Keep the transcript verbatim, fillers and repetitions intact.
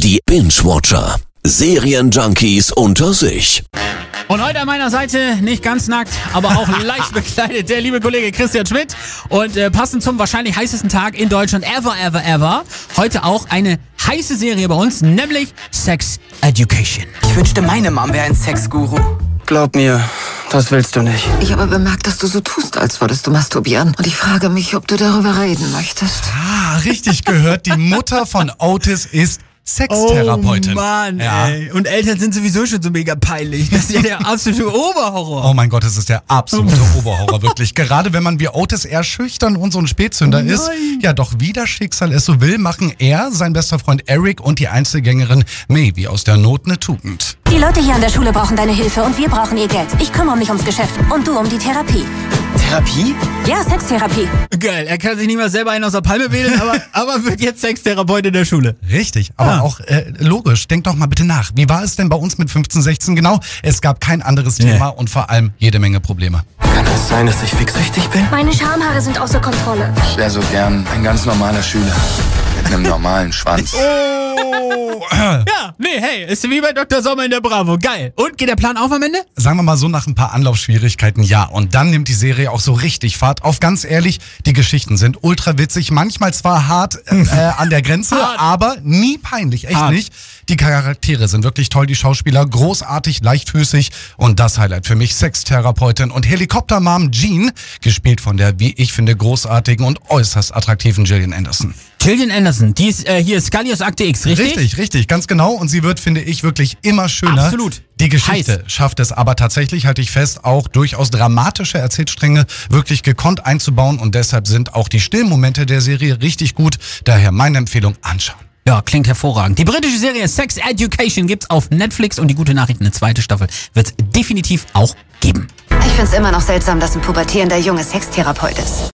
Die Binge-Watcher. Serienjunkies unter sich. Und heute an meiner Seite, nicht ganz nackt, aber auch leicht bekleidet, der liebe Kollege Christian Schmidt. Und äh, passend zum wahrscheinlich heißesten Tag in Deutschland ever, ever, ever, heute auch eine heiße Serie bei uns, nämlich Sex Education. Ich wünschte, meine Mom wäre ein Sexguru. Glaub mir, das willst du nicht. Ich habe bemerkt, dass du so tust, als würdest du masturbieren. Und ich frage mich, ob du darüber reden möchtest. Ah, richtig gehört. Die Mutter von Otis ist Sextherapeutin. Oh Mann, ja. ey. Und Eltern sind sowieso schon so mega peinlich. Das ist ja der absolute Oberhorror. Oh mein Gott, das ist der absolute Oberhorror, wirklich. Gerade wenn man wie Otis eher schüchtern und so ein Spätzünder Oh ist. Ja, doch wie das Schicksal es so will, machen er, sein bester Freund Eric und die Einzelgängerin Maeve aus der Not eine Tugend. Die Leute hier an der Schule brauchen deine Hilfe und wir brauchen ihr Geld. Ich kümmere mich ums Geschäft und du um die Therapie. Therapie? Ja, Sextherapie. Geil, er kann sich nicht mal selber einen aus der Palme wählen, aber, aber wird jetzt Sextherapeut in der Schule. Richtig, aber Ah. auch äh, logisch. Denk doch mal bitte nach. Wie war es denn bei uns mit fünfzehn, sechzehn genau? Es gab kein anderes Nee. Thema und vor allem jede Menge Probleme. Kann es sein, dass ich fixsüchtig bin? Meine Schamhaare sind außer Kontrolle. Ich wäre so gern ein ganz normaler Schüler. Mit einem normalen Schwanz. Oh. Ja, nee, hey, ist wie bei Doktor Sommer in der Bravo. Geil. Und geht der Plan auf am Ende? Sagen wir mal so, nach ein paar Anlaufschwierigkeiten ja. Und dann nimmt die Serie auch so richtig Fahrt auf. Ganz ehrlich, die Geschichten sind ultra witzig. Manchmal zwar hart äh, an der Grenze, Hart. aber nie peinlich. Echt Hart. nicht. Die Charaktere sind wirklich toll, die Schauspieler großartig, leichtfüßig. Und das Highlight für mich, Sextherapeutin und Helikoptermom Jean, gespielt von der, wie ich finde, großartigen und äußerst attraktiven Gillian Anderson. Gillian Anderson, die ist äh, hier Scully aus Akte X, richtig? Richtig, richtig, ganz genau. Und sie wird, finde ich, wirklich immer schöner. Absolut. Die Geschichte Heiß. schafft es aber tatsächlich, halte ich fest, auch durchaus dramatische Erzählstränge wirklich gekonnt einzubauen. Und deshalb sind auch die Stillmomente der Serie richtig gut. Daher meine Empfehlung, anschauen. Ja, klingt hervorragend. Die britische Serie Sex Education gibt's auf Netflix und die gute Nachricht, eine zweite Staffel wird's definitiv auch geben. Ich find's immer noch seltsam, dass ein pubertierender Junge Sextherapeut ist.